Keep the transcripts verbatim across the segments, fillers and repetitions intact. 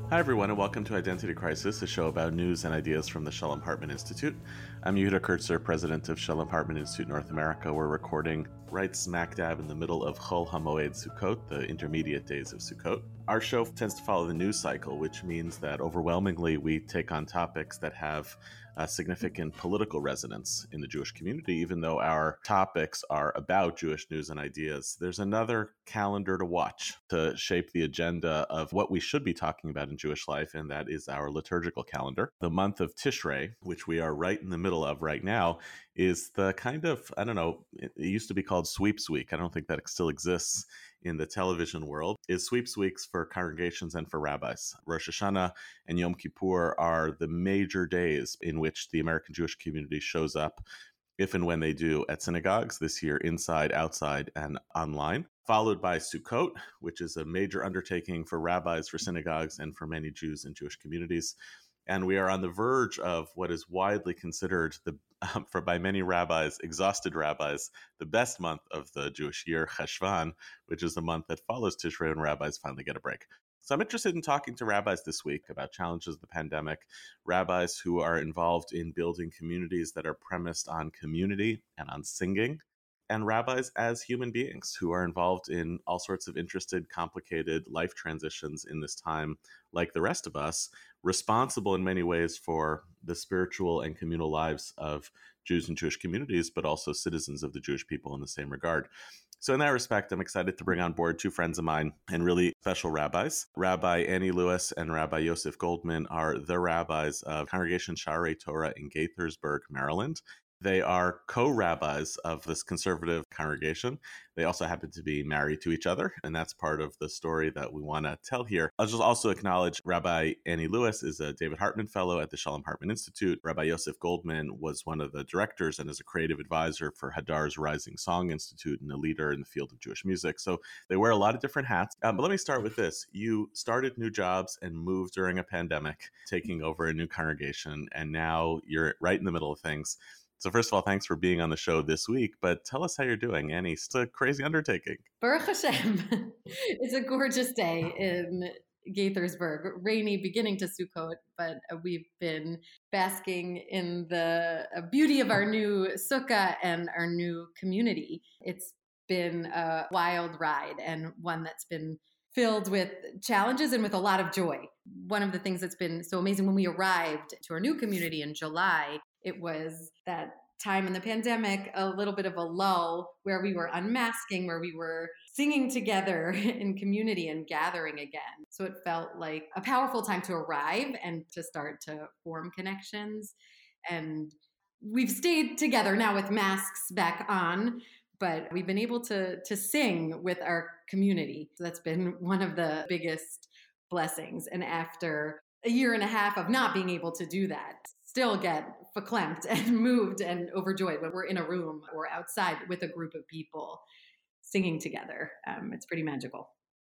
Hi, everyone, and welcome to Identity Crisis, a show about news and ideas from the Shalom Hartman Institute. I'm Yehuda Kurtzer, president of Shalom Hartman Institute North America. We're recording right smack dab in the middle of Chol HaMoed Sukkot, the intermediate days of Sukkot. Our show tends to follow the news cycle, which means that overwhelmingly we take on topics that have a significant political resonance in the Jewish community, even though our topics are about Jewish news and ideas. There's another calendar to watch to shape the agenda of what we should be talking about in Jewish life, and that is our liturgical calendar. The month of Tishrei, which we are right in the middle of right now, is the kind of, I don't know, it used to be called Sweeps Week. I don't think that still exists in the television world, is Sweeps Weeks for congregations and for rabbis. Rosh Hashanah and Yom Kippur are the major days in which the American Jewish community shows up, if and when they do, at synagogues, this year inside, outside, and online. Followed by Sukkot, which is a major undertaking for rabbis, for synagogues, and for many Jews and Jewish communities. And we are on the verge of what is widely considered, the um, for by many rabbis, exhausted rabbis, the best month of the Jewish year, Cheshvan, which is the month that follows Tishrei when rabbis finally get a break. So I'm interested in talking to rabbis this week about challenges of the pandemic, rabbis who are involved in building communities that are premised on community and on singing, and rabbis as human beings who are involved in all sorts of interested, complicated life transitions in this time, like the rest of us, responsible in many ways for the spiritual and communal lives of Jews and Jewish communities, but also citizens of the Jewish people in the same regard. So in that respect, I'm excited to bring on board two friends of mine and really special rabbis. Rabbi Annie Lewis and Rabbi Yosef Goldman are the rabbis of Congregation Sha'arei Torah in Gaithersburg, Maryland. They are co-rabbis of this conservative congregation. They also happen to be married to each other, and that's part of the story that we want to tell here. I'll just also acknowledge Rabbi Annie Lewis is a David Hartman Fellow at the Shalom Hartman Institute. Rabbi Yosef Goldman was one of the directors and is a creative advisor for Hadar's Rising Song Institute and a leader in the field of Jewish music. So they wear a lot of different hats. Um, but let me start with this. You started new jobs and moved during a pandemic, taking over a new congregation, and now you're right in the middle of things. So first of all, thanks for being on the show this week, but tell us how you're doing, Annie. It's a crazy undertaking. Baruch Hashem. It's a gorgeous day in Gaithersburg, rainy beginning to Sukkot, but we've been basking in the beauty of our new sukkah and our new community. It's been a wild ride and one that's been filled with challenges and with a lot of joy. One of the things that's been so amazing when we arrived to our new community in July, it was that time in the pandemic, a little bit of a lull where we were unmasking, where we were singing together in community and gathering again. So it felt like a powerful time to arrive and to start to form connections. And we've stayed together now with masks back on, but we've been able to to sing with our community. So that's been one of the biggest blessings. And after a year and a half of not being able to do that, still get verklempt and moved and overjoyed when we're in a room or outside with a group of people singing together. Um, it's pretty magical.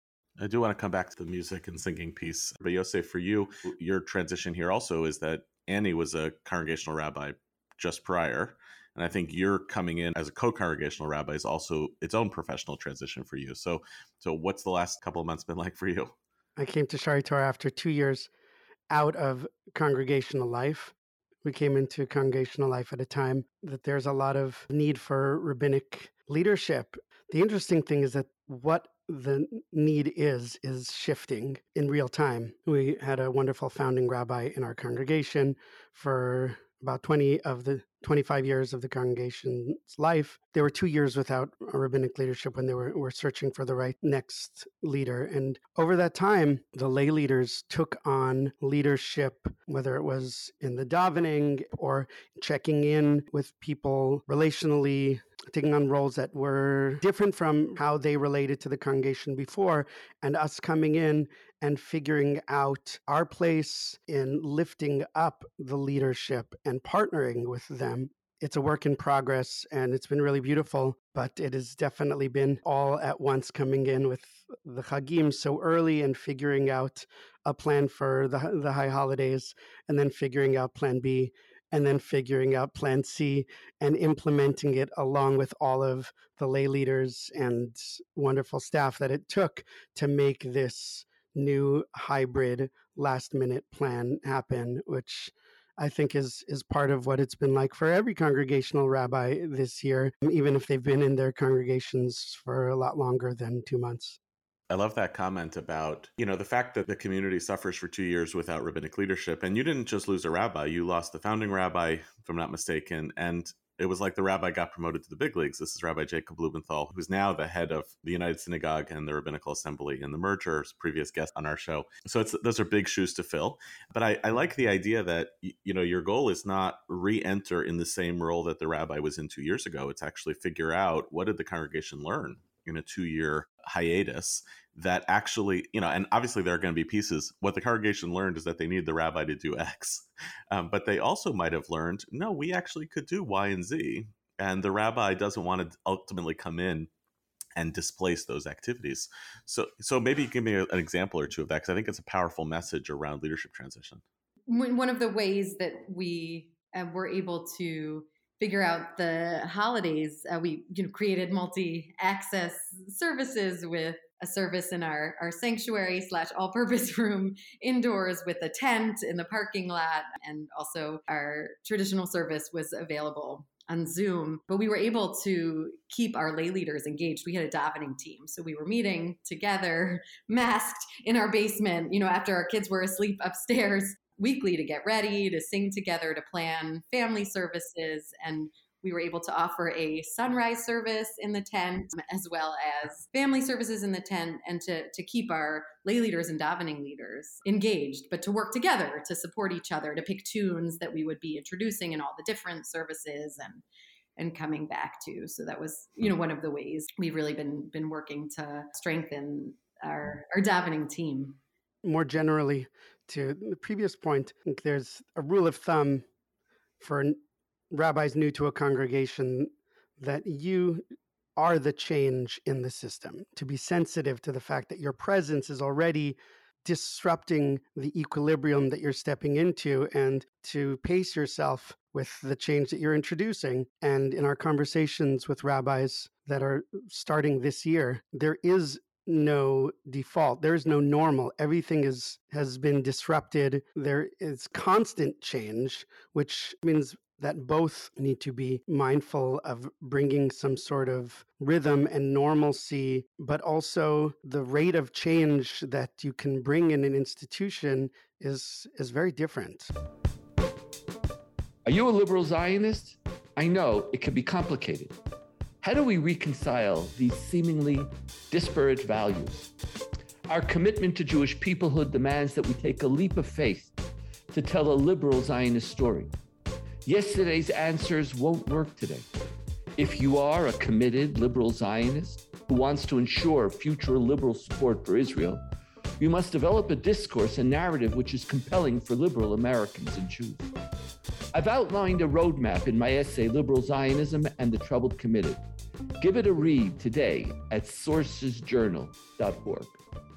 I do want to come back to the music and singing piece. But Yosef, for you, your transition here also is that Annie was a congregational rabbi just prior. And I think you're coming in as a co-congregational rabbi is also its own professional transition for you. So so what's the last couple of months been like for you? I came to Sha'arei Torah after two years out of congregational life. We came into congregational life at a time that there's a lot of need for rabbinic leadership. The interesting thing is that what the need is, is shifting in real time. We had a wonderful founding rabbi in our congregation for about twenty of the twenty-five years of the congregation's life. There were two years without rabbinic leadership when they were, were searching for the right next leader. And over that time, the lay leaders took on leadership, whether it was in the davening or checking in with people relationally, taking on roles that were different from how they related to the congregation before, and us coming in and figuring out our place in lifting up the leadership and partnering with them. It's a work in progress, and it's been really beautiful, but it has definitely been all at once coming in with the Chagim so early and figuring out a plan for the, the high holidays, and then figuring out plan B, and then figuring out plan C and implementing it along with all of the lay leaders and wonderful staff that it took to make this new hybrid last minute plan happen, which I think is is part of what it's been like for every congregational rabbi this year, even if they've been in their congregations for a lot longer than two months. I love that comment about, you know, the fact that the community suffers for two years without rabbinic leadership. And you didn't just lose a rabbi, you lost the founding rabbi, if I'm not mistaken. And it was like the rabbi got promoted to the big leagues. This is Rabbi Jacob Lubenthal, who's now the head of the United Synagogue and the Rabbinical Assembly in the merger, previous guest on our show. So it's those are big shoes to fill. But I, I like the idea that, you know, your goal is not re-enter in the same role that the rabbi was in two years ago. It's actually figure out, what did the congregation learn in a two-year hiatus that actually, you know, and obviously there are going to be pieces. What the congregation learned is that they need the rabbi to do X. Um, but they also might have learned, no, we actually could do Y and Z. And the rabbi doesn't want to ultimately come in and displace those activities. So so maybe you give me a, an example or two of that, because I think it's a powerful message around leadership transition. One of the ways that we uh, were able to figure out the holidays, uh, we you know created multi-access services with a service in our, our sanctuary slash all-purpose room indoors with a tent in the parking lot. And also our traditional service was available on Zoom. But we were able to keep our lay leaders engaged. We had a davening team. So we were meeting together, masked in our basement, you know, after our kids were asleep upstairs, weekly to get ready, to sing together, to plan family services. And we were able to offer a sunrise service in the tent, as well as family services in the tent, and to, to keep our lay leaders and davening leaders engaged, but to work together to support each other, to pick tunes that we would be introducing in all the different services and and coming back to. So that was, you know, one of the ways we've really been been working to strengthen our, our davening team. More generally, to the previous point, I think there's a rule of thumb for rabbis new to a congregation that you are the change in the system, to be sensitive to the fact that your presence is already disrupting the equilibrium that you're stepping into, and to pace yourself with the change that you're introducing. And in our conversations with rabbis that are starting this year, there is no default. There is no normal. Everything is has been disrupted. There is constant change, which means that both need to be mindful of bringing some sort of rhythm and normalcy, but also the rate of change that you can bring in an institution is is very different. Are you a liberal Zionist? I know it can be complicated. How do we reconcile these seemingly disparate values? Our commitment to Jewish peoplehood demands that we take a leap of faith to tell a liberal Zionist story. Yesterday's answers won't work today. If you are a committed liberal Zionist who wants to ensure future liberal support for Israel, you must develop a discourse and narrative which is compelling for liberal Americans and Jews. I've outlined a roadmap in my essay, Liberal Zionism and the Troubled Committed. Give it a read today at sources journal dot org.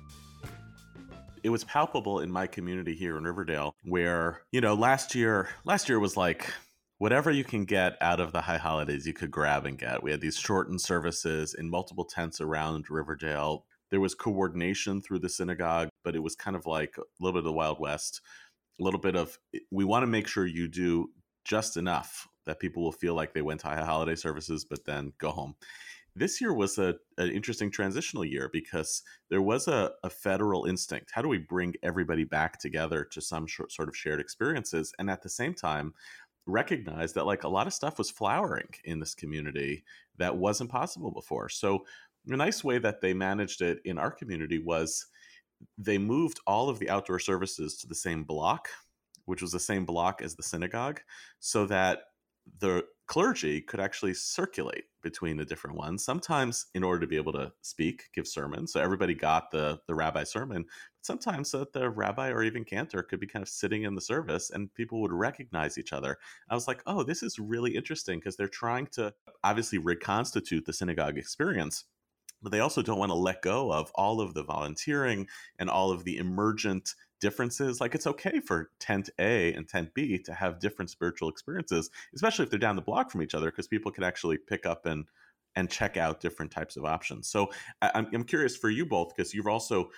It was palpable in my community here in Riverdale, where, you know, last year, last year was like whatever you can get out of the high holidays, you could grab and get. We had these shortened services in multiple tents around Riverdale. There was coordination through the synagogue, but it was kind of like a little bit of the Wild West, a little bit of, we want to make sure you do just enough that people will feel like they went to high holiday services, but then go home. This year was a, an interesting transitional year because there was a, a federal instinct. How do we bring everybody back together to some short, sort of shared experiences? And at the same time, recognize that like a lot of stuff was flowering in this community that wasn't possible before. So a nice way that they managed it in our community was they moved all of the outdoor services to the same block, which was the same block as the synagogue, so that the clergy could actually circulate between the different ones, sometimes in order to be able to speak, give sermons. So everybody got the, the rabbi's sermon. But sometimes uh, the rabbi or even cantor could be kind of sitting in the service and people would recognize each other. I was like, oh, this is really interesting because they're trying to obviously reconstitute the synagogue experience, but they also don't want to let go of all of the volunteering and all of the emergent differences. Like it's okay for tent A and tent B to have different spiritual experiences, especially if they're down the block from each other, because people can actually pick up and and check out different types of options. So I, I'm, I'm curious for you both, because you've also,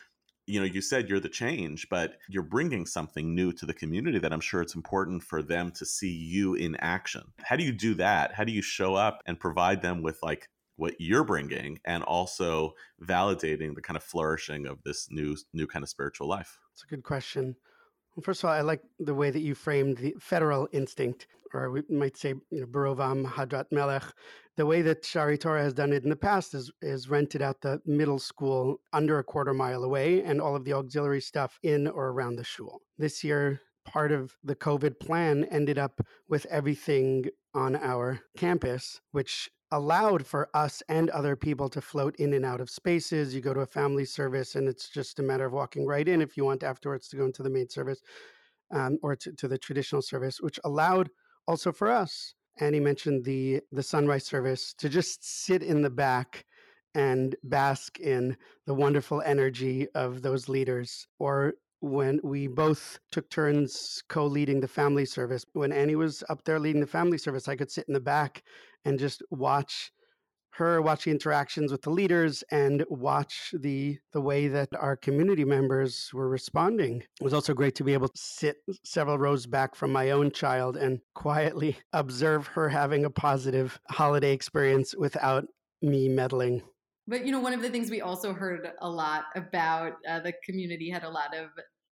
you know, you said you're the change, but you're bringing something new to the community that I'm sure it's important for them to see you in action. How do you do that? How do you show up and provide them with like what you're bringing and also validating the kind of flourishing of this new, new kind of spiritual life? It's a good question. Well, first of all, I like the way that you framed the federal instinct, or we might say, you know, Barovam Hadrat Melech. The way that Shari Torah has done it in the past is is rented out the middle school under a quarter mile away and all of the auxiliary stuff in or around the shul. This year, part of the COVID plan ended up with everything on our campus, which allowed for us and other people to float in and out of spaces. You go to a family service and it's just a matter of walking right in if you want afterwards to go into the main service um, or to, to the traditional service, which allowed also for us, Annie mentioned the, the sunrise service, to just sit in the back and bask in the wonderful energy of those leaders. Or when we both took turns co-leading the family service, when Annie was up there leading the family service, I could sit in the back and just watch her, watch the interactions with the leaders and watch the the way that our community members were responding. It was also great to be able to sit several rows back from my own child and quietly observe her having a positive holiday experience without me meddling. But, you know, one of the things we also heard a lot about, uh, the community had a lot of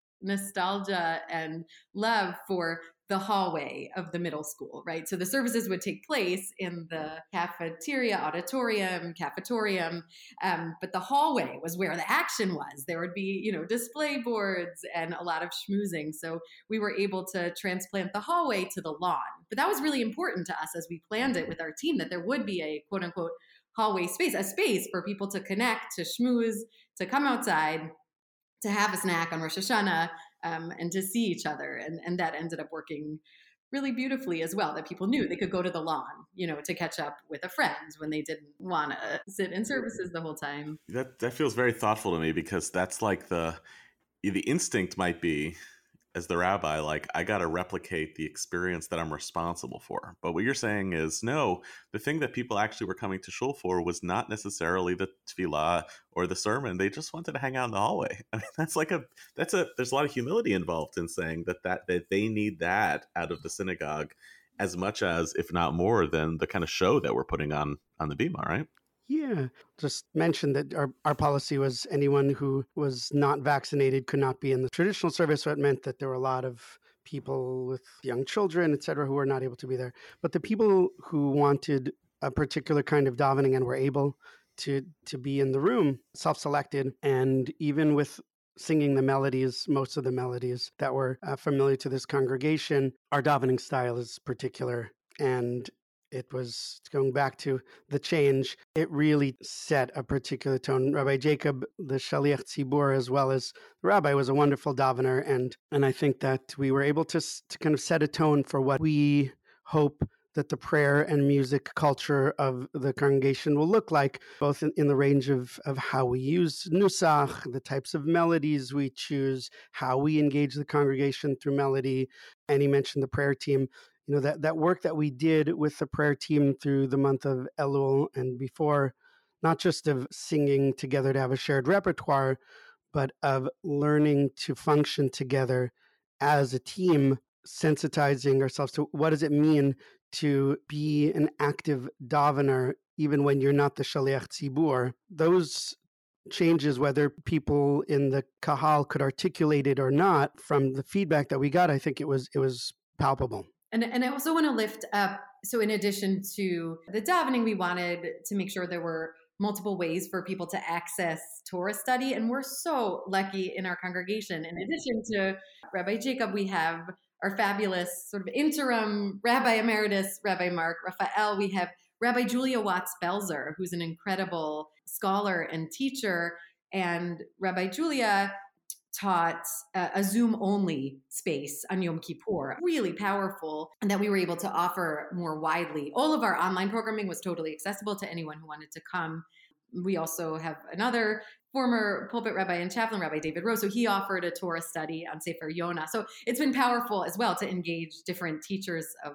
nostalgia and love for the hallway of the middle school, right? So the services would take place in the cafeteria, auditorium, cafetorium, um, but the hallway was where the action was. There would be, you know, display boards and a lot of schmoozing. So we were able to transplant the hallway to the lawn. But that was really important to us as we planned it with our team, that there would be a quote unquote hallway space, a space for people to connect, to schmooze, to come outside, to have a snack on Rosh Hashanah, um, and to see each other. And, and that ended up working really beautifully as well, that people knew they could go to the lawn, you know, to catch up with a friend when they didn't want to sit in services the whole time. That that feels very thoughtful to me, because that's like the the instinct might be, as the rabbi, like, I got to replicate the experience that I'm responsible for. But what you're saying is, no, the thing that people actually were coming to shul for was not necessarily the tefillah or the sermon. They just wanted to hang out in the hallway. I mean, that's like a, that's a, there's a lot of humility involved in saying that, that, that they need that out of the synagogue as much as, if not more than the kind of show that we're putting on, on the bima, right? Yeah, just mentioned that our, our policy was anyone who was not vaccinated could not be in the traditional service. So it meant that there were a lot of people with young children, et cetera, who were not able to be there. But the people who wanted a particular kind of davening and were able to, to be in the room, self-selected, and even with singing the melodies, most of the melodies that were uh, familiar to this congregation, our davening style is particular. And it was, going back to the change, it really set a particular tone. Rabbi Jacob, the Shaliach Tzibur, as well as the rabbi, was a wonderful davener. And and I think that we were able to, to kind of set a tone for what we hope that the prayer and music culture of the congregation will look like, both in, in the range of, of how we use nusach, the types of melodies we choose, how we engage the congregation through melody. And he mentioned the prayer team. You know, that, that work that we did with the prayer team through the month of Elul and before, not just of singing together to have a shared repertoire, but of learning to function together as a team, sensitizing ourselves to what does it mean to be an active davener, even when you're not the Shaliach Tzibur. Those changes, whether people in the kahal could articulate it or not, from the feedback that we got, I think it was it was palpable. And, and I also want to lift up, so in addition to the davening, we wanted to make sure there were multiple ways for people to access Torah study. And we're so lucky in our congregation. In addition to Rabbi Jacob, we have our fabulous sort of interim Rabbi Emeritus, Rabbi Mark Raphael. We have Rabbi Julia Watts-Belzer, who's an incredible scholar and teacher. And Rabbi Julia taught a, a Zoom-only space on Yom Kippur, really powerful, and that we were able to offer more widely. All of our online programming was totally accessible to anyone who wanted to come. We also have another former pulpit rabbi and chaplain, Rabbi David Rose, so he offered a Torah study on Sefer Yonah. So it's been powerful as well to engage different teachers of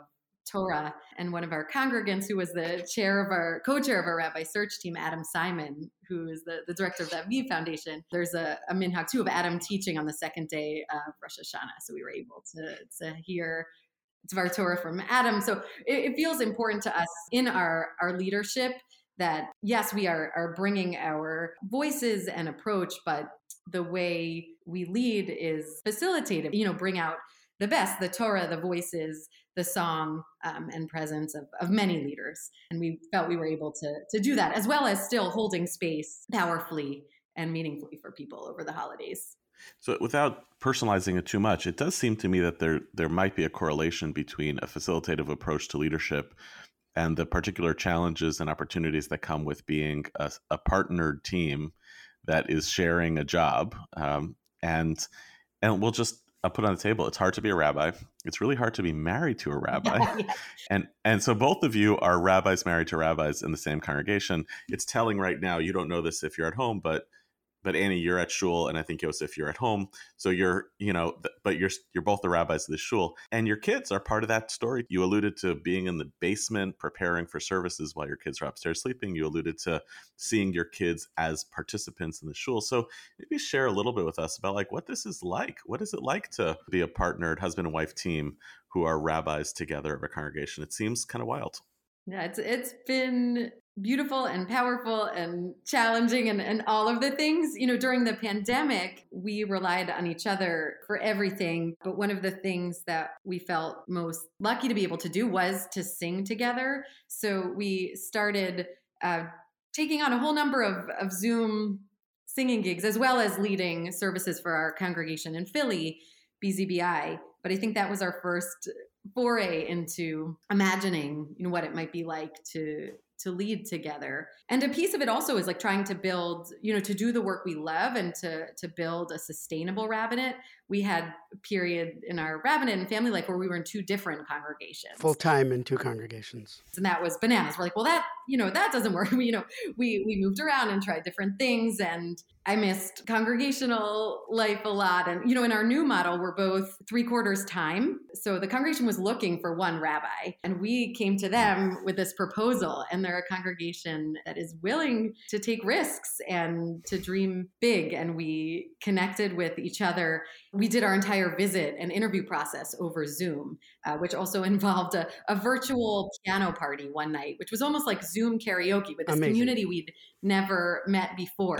Torah. And one of our congregants, who was the chair of our, co-chair of our rabbi search team, Adam Simon, who is the, the director of the Aviv Foundation, there's a, a minhag too of Adam teaching on the second day of Rosh Hashanah. So we were able to, to hear Dvar Torah from Adam. So it, it feels important to us in our, our leadership that, yes, we are, are bringing our voices and approach, but the way we lead is facilitative, you know, bring out the best, the Torah, the voices, the song, um, and presence of, of many leaders. And we felt we were able to, to do that, as well as still holding space powerfully and meaningfully for people over the holidays. So without personalizing it too much, it does seem to me that there there might be a correlation between a facilitative approach to leadership and the particular challenges and opportunities that come with being a, a partnered team that is sharing a job. Um, and and we'll just I'll put on the table, it's hard to be a rabbi. It's really hard to be married to a rabbi. Yeah. And and so both of you are rabbis married to rabbis in the same congregation. It's telling right now, you don't know this if you're at home, but But Annie, you're at shul, and I think Yosef, you're at home. So you're, you know, but you're you're both the rabbis of the shul, and your kids are part of that story. You alluded to being in the basement preparing for services while your kids are upstairs sleeping. You alluded to seeing your kids as participants in the shul. So maybe share a little bit with us about like what this is like. What is it like to be a partnered husband and wife team who are rabbis together of a congregation? It seems kind of wild. Yeah, it's it's been beautiful and powerful and challenging and, and all of the things. You know, during the pandemic, we relied on each other for everything. But one of the things that we felt most lucky to be able to do was to sing together. So we started uh, taking on a whole number of, of Zoom singing gigs, as well as leading services for our congregation in Philly, B Z B I. But I think that was our first foray into imagining, you know, what it might be like to to lead together. And a piece of it also is like trying to build, you know, to do the work we love and to to build a sustainable rabbinate. We had a period in our rabbinate and family life where we were in two different congregations. Full time in two congregations. And that was bananas. We're like, well, that, you know, that doesn't work. We, you know, we we moved around and tried different things, and I missed congregational life a lot. And, you know, in our new model, we're both three quarters time. So the congregation was looking for one rabbi, and we came to them with this proposal, and they're a congregation that is willing to take risks and to dream big. And we connected with each other. We did our entire visit and interview process over Zoom, uh, which also involved a, a virtual piano party one night, which was almost like Zoom karaoke with this Amazing. community we'd never met before.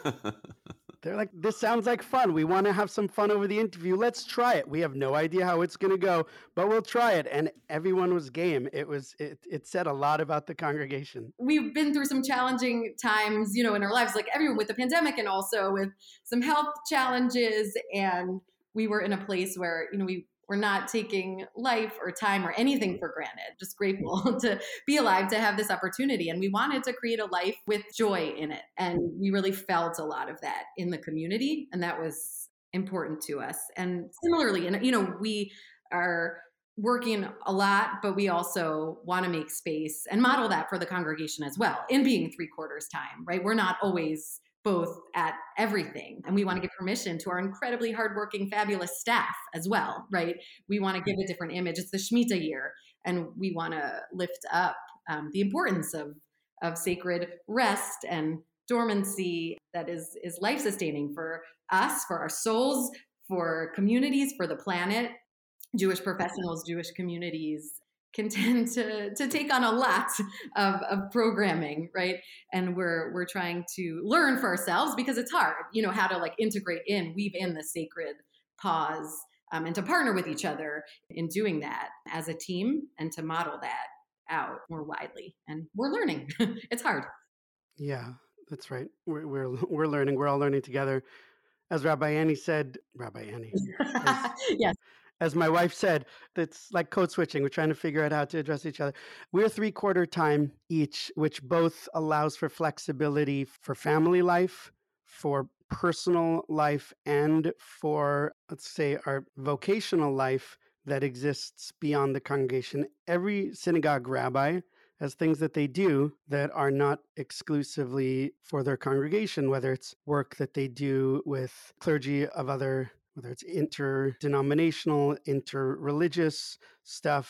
They're like, this sounds like fun. We want to have some fun over the interview. Let's try it. We have no idea how it's going to go, but we'll try it. And everyone was game. It was, it, it said a lot about the congregation. We've been through some challenging times, you know, in our lives, like everyone, with the pandemic and also with some health challenges. And we were in a place where, you know, we were not taking life or time or anything for granted, just grateful to be alive, to have this opportunity. And we wanted to create a life with joy in it. And we really felt a lot of that in the community. And that was important to us. And similarly, and, you know, we are working a lot, but we also want to make space and model that for the congregation as well, in being three quarters time, right? We're not always both at everything. And we want to give permission to our incredibly hardworking, fabulous staff as well, right? We want to give a different image. It's the Shemitah year, and we want to lift up um, the importance of, of sacred rest and dormancy that is, is life-sustaining for us, for our souls, for communities, for the planet. Jewish professionals, Jewish communities can tend to, to take on a lot of, of programming, right? And we're we're trying to learn for ourselves, because it's hard, you know, how to like integrate in, weave in the sacred pause, um, and to partner with each other in doing that as a team and to model that out more widely. And we're learning. It's hard. Yeah, that's right. We're, we're, we're learning. We're all learning together. As Rabbi Annie said, Rabbi Annie, as, Yes. as my wife said, it's like code switching. We're trying to figure out how to address each other. We're three quarter time each, which both allows for flexibility for family life, for personal life, and for, let's say, our vocational life that exists beyond the congregation. Every synagogue rabbi has things that they do that are not exclusively for their congregation, whether it's work that they do with clergy of other, whether it's interdenominational, interreligious stuff,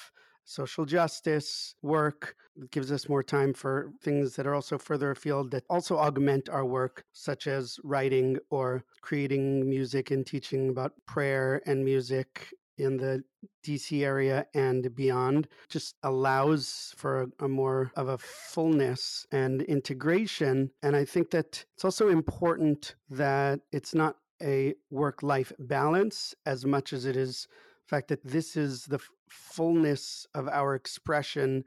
social justice work. It gives us more time for things that are also further afield that also augment our work, such as writing or creating music and teaching about prayer and music in the D C area and beyond. Just allows for a, a more of a fullness and integration. And I think that it's also important that it's not a work-life balance as much as it is the fact that this is the f- fullness of our expression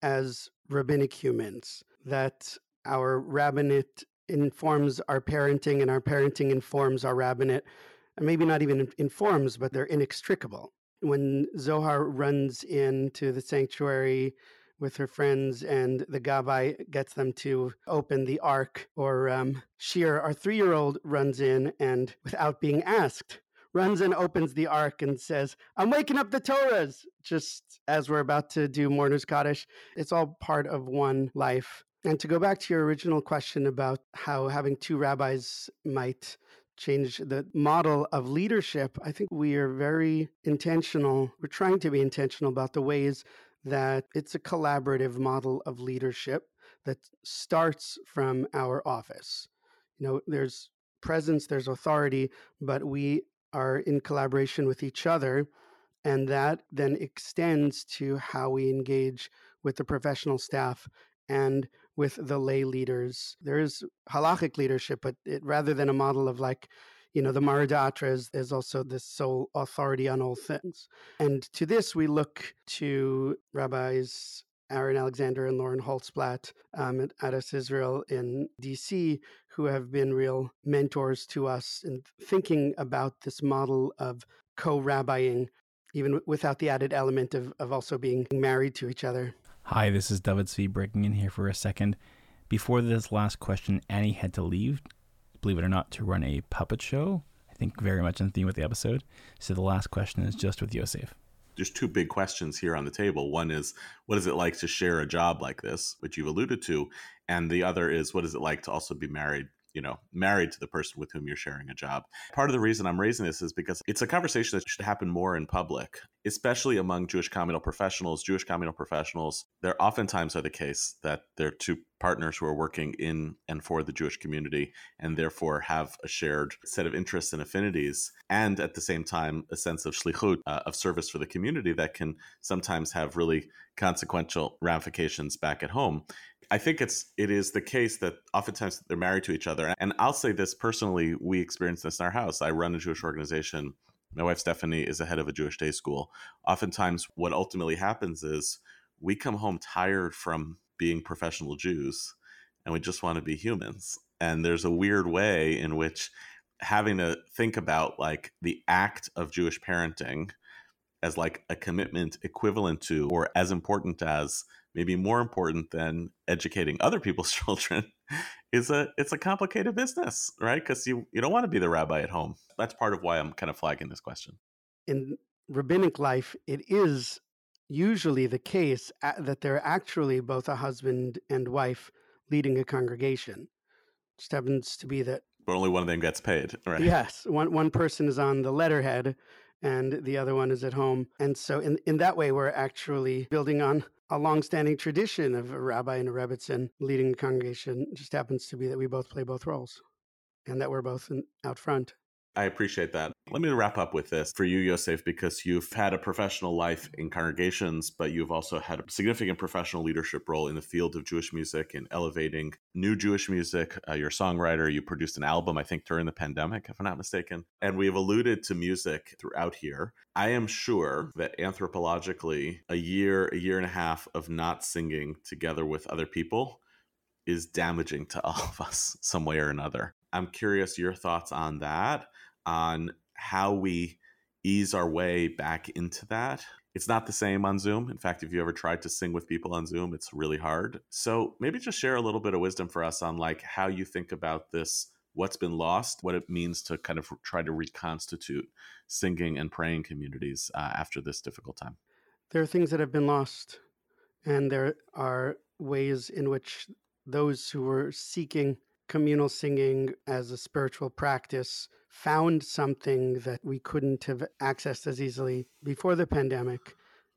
as rabbinic humans, that our rabbinate informs our parenting and our parenting informs our rabbinate, and maybe not even informs, but they're inextricable. When Zohar runs into the sanctuary with her friends and the Gabbai gets them to open the ark, or um, Shir, our three-year-old, runs in and, without being asked, runs and opens the ark and says, "I'm waking up the Torahs," just as we're about to do Mourner's Kaddish. It's all part of one life. And to go back to your original question about how having two rabbis might change the model of leadership, I think we are very intentional. We're trying to be intentional about the ways that it's a collaborative model of leadership that starts from our office. You know, there's presence, there's authority, but we are in collaboration with each other. And that then extends to how we engage with the professional staff and with the lay leaders. There is halachic leadership, but it, rather than a model of like, you know, the Maridatra is, is also the sole authority on all things. And to this, we look to rabbis Aaron Alexander and Lauren Holtzblatt um, at Adas Israel in D C, who have been real mentors to us in thinking about this model of co-rabbiing, even without the added element of, of also being married to each other. Hi, this is David C. breaking in here for a second. Before this last question, Annie had to leave, believe it or not, to run a puppet show. I think very much in theme with the episode. So the last question is just with Yosef. There's two big questions here on the table. One is, what is it like to share a job like this, which you've alluded to? And the other is, what is it like to also be married, you know, married to the person with whom you're sharing a job? Part of the reason I'm raising this is because it's a conversation that should happen more in public, especially among Jewish communal professionals. Jewish communal professionals, there oftentimes are the case that they're two partners who are working in and for the Jewish community and therefore have a shared set of interests and affinities, and at the same time, a sense of shlichut, uh, of service for the community that can sometimes have really consequential ramifications back at home. I think it's it is the case that oftentimes they're married to each other. And I'll say this personally, we experience this in our house. I run a Jewish organization. My wife, Stephanie, is the head of a Jewish day school. Oftentimes what ultimately happens is we come home tired from being professional Jews and we just want to be humans. And there's a weird way in which having to think about like the act of Jewish parenting as like a commitment equivalent to or as important as, maybe more important than educating other people's children, is a it's a complicated business, right? Because you, you don't want to be the rabbi at home. That's part of why I'm kind of flagging this question. In rabbinic life, it is usually the case that they're actually both a husband and wife leading a congregation. It just happens to be that... But only one of them gets paid, right? Yes. One, one person is on the letterhead and the other one is at home. And so in, in that way, we're actually building on a longstanding tradition of a rabbi and a rebbitzin leading the congregation. It just happens to be that we both play both roles and that we're both in, out front. I appreciate that. Let me wrap up with this for you, Yosef, because you've had a professional life in congregations, but you've also had a significant professional leadership role in the field of Jewish music and elevating new Jewish music. Uh, you're a songwriter. You produced an album, I think, during the pandemic, if I'm not mistaken. And we've alluded to music throughout here. I am sure that anthropologically, a year, a year and a half of not singing together with other people is damaging to all of us some way or another. I'm curious your thoughts on that, on how we ease our way back into that. It's not the same on Zoom. In fact, if you ever tried to sing with people on Zoom, it's really hard. So maybe just share a little bit of wisdom for us on like how you think about this, what's been lost, what it means to kind of try to reconstitute singing and praying communities uh, after this difficult time. There are things that have been lost, and there are ways in which those who were seeking communal singing as a spiritual practice found something that we couldn't have accessed as easily before the pandemic.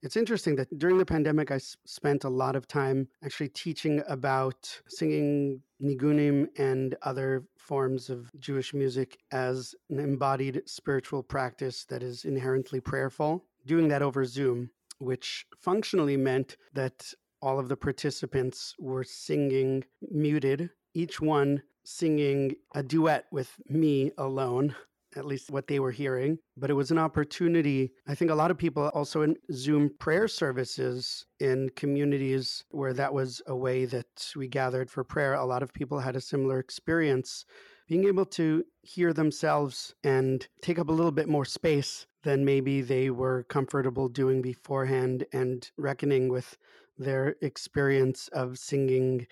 It's interesting that during the pandemic, I s- spent a lot of time actually teaching about singing nigunim and other forms of Jewish music as an embodied spiritual practice that is inherently prayerful, doing that over Zoom, which functionally meant that all of the participants were singing muted, each one singing a duet with me alone, at least what they were hearing. But it was an opportunity. I think a lot of people also in Zoom prayer services in communities where that was a way that we gathered for prayer. A lot of people had a similar experience, being able to hear themselves and take up a little bit more space than maybe they were comfortable doing beforehand, and reckoning with their experience of singing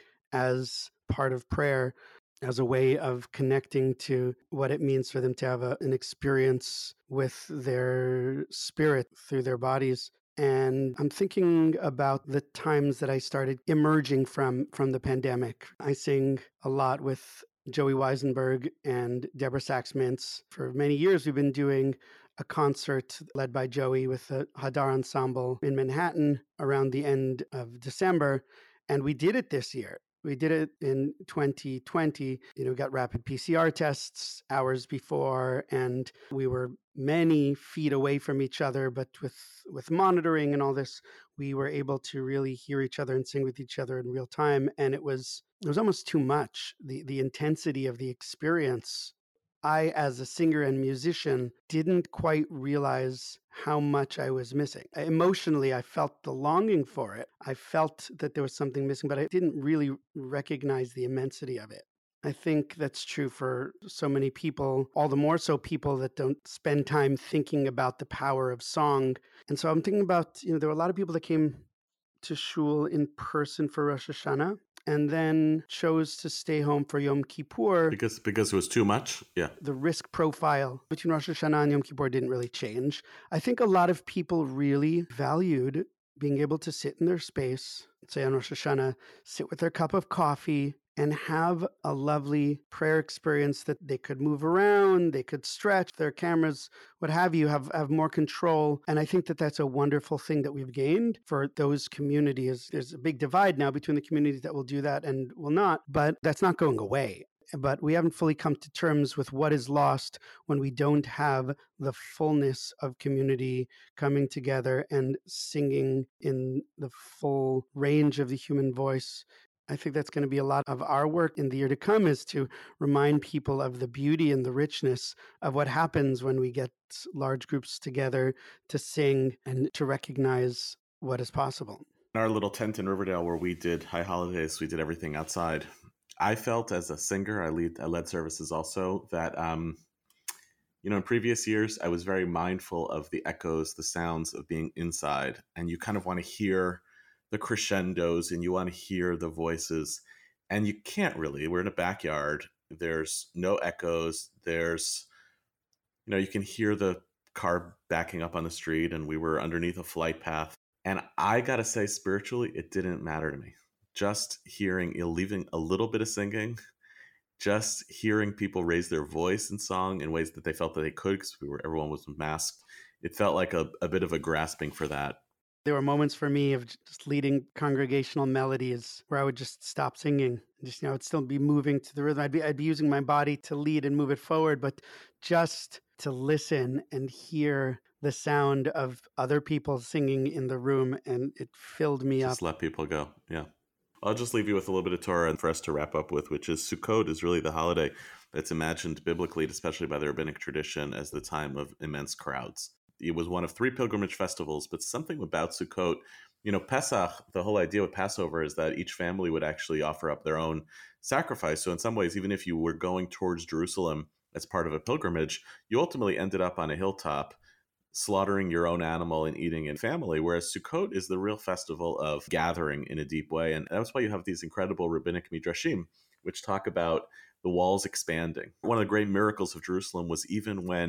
as part of prayer, as a way of connecting to what it means for them to have a, an experience with their spirit through their bodies. And I'm thinking about the times that I started emerging from from the pandemic. I sing a lot with Joey Weisenberg and Deborah Sachs-Mintz. For many years, we've been doing a concert led by Joey with the Hadar Ensemble in Manhattan around the end of December. And we did it this year. We did it in twenty twenty. You know, got rapid P C R tests hours before, and we were many feet away from each other. But with, with monitoring and all this, we were able to really hear each other and sing with each other in real time. And it was it was almost too much. The the intensity of the experience, I, as a singer and musician, didn't quite realize how much I was missing. Emotionally, I felt the longing for it. I felt that there was something missing, but I didn't really recognize the immensity of it. I think that's true for so many people, all the more so people that don't spend time thinking about the power of song. And so I'm thinking about, you know, there were a lot of people that came to shul in person for Rosh Hashanah, and then chose to stay home for Yom Kippur. Because because it was too much? Yeah. The risk profile between Rosh Hashanah and Yom Kippur didn't really change. I think a lot of people really valued being able to sit in their space, say on Rosh Hashanah, sit with their cup of coffee, and have a lovely prayer experience that they could move around, they could stretch their cameras, what have you, have, have more control. And I think that that's a wonderful thing that we've gained for those communities. There's a big divide now between the communities that will do that and will not, but that's not going away. But we haven't fully come to terms with what is lost when we don't have the fullness of community coming together and singing in the full range of the human voice. I think that's going to be a lot of our work in the year to come, is to remind people of the beauty and the richness of what happens when we get large groups together to sing and to recognize what is possible. In our little tent in Riverdale where we did High Holidays, we did everything outside. I felt as a singer, I lead I led services also, that um, you know, in previous years, I was very mindful of the echoes, the sounds of being inside, and you kind of want to hear the crescendos and you want to hear the voices, and you can't really. We're in a backyard. There's no echoes. There's, you know, you can hear the car backing up on the street, and we were underneath a flight path. And I got to say, spiritually, it didn't matter to me. Just hearing, you know, leaving a little bit of singing, just hearing people raise their voice in song in ways that they felt that they could, because we were, everyone was masked. It felt like a, a bit of a grasping for that. There were moments for me of just leading congregational melodies where I would just stop singing. Just, you know, I'd still be moving to the rhythm. I'd be, I'd be using my body to lead and move it forward, but just to listen and hear the sound of other people singing in the room, and it filled me up. Just let people go. Yeah. I'll just leave you with a little bit of Torah for us to wrap up with, which is Sukkot is really the holiday that's imagined biblically, especially by the rabbinic tradition, as the time of immense crowds. It was one of three pilgrimage festivals, but something about Sukkot, you know, Pesach, the whole idea with Passover is that each family would actually offer up their own sacrifice. So in some ways, even if you were going towards Jerusalem as part of a pilgrimage, you ultimately ended up on a hilltop slaughtering your own animal and eating in family, whereas Sukkot is the real festival of gathering in a deep way. And that's why you have these incredible rabbinic midrashim, which talk about the walls expanding. One of the great miracles of Jerusalem was even when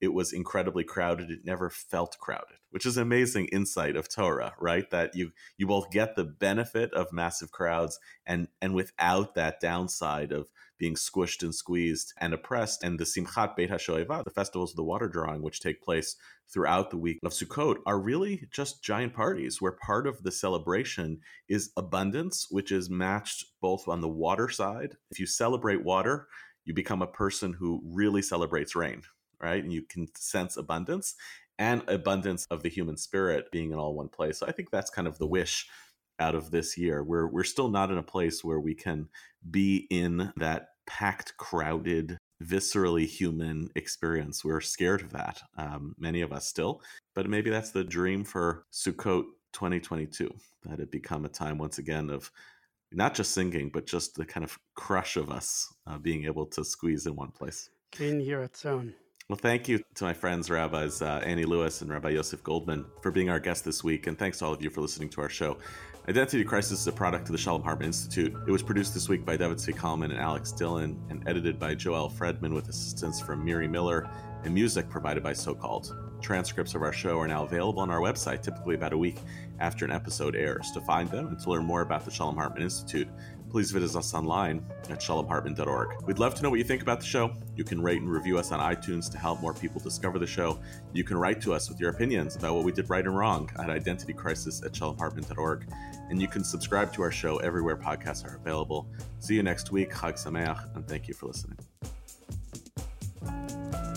it was incredibly crowded. It never felt crowded, which is an amazing insight of Torah, right? That you you both get the benefit of massive crowds and and without that downside of being squished and squeezed and oppressed. And the Simchat Beit HaShoeva, the festivals of the water drawing, which take place throughout the week of Sukkot, are really just giant parties where part of the celebration is abundance, which is matched both on the water side. If you celebrate water, you become a person who really celebrates rain, right? And you can sense abundance and abundance of the human spirit being in all one place. So I think that's kind of the wish out of this year. We're we're still not in a place where we can be in that packed, crowded, viscerally human experience. We're scared of that, um, many of us still. But maybe that's the dream for Sukkot twenty twenty-two, that it become a time once again of not just singing, but just the kind of crush of us uh, being able to squeeze in one place. In here its own. Well, thank you to my friends, Rabbis uh, Annie Lewis and Rabbi Yosef Goldman, for being our guest this week. And thanks to all of you for listening to our show. Identity Crisis is a product of the Shalom Hartman Institute. It was produced this week by David Tzvi Kalman and Alex Dillon and edited by Joel Fredman with assistance from Miri Miller and music provided by So-Called. Transcripts of our show are now available on our website, typically about a week after an episode airs. To find them and to learn more about the Shalom Hartman Institute, please visit us online at shalom hartman dot org. We'd love to know what you think about the show. You can rate and review us on iTunes to help more people discover the show. You can write to us with your opinions about what we did right and wrong at identitycrisis at shalom hartman dot org. And you can subscribe to our show everywhere podcasts are available. See you next week. Chag Sameach, and thank you for listening.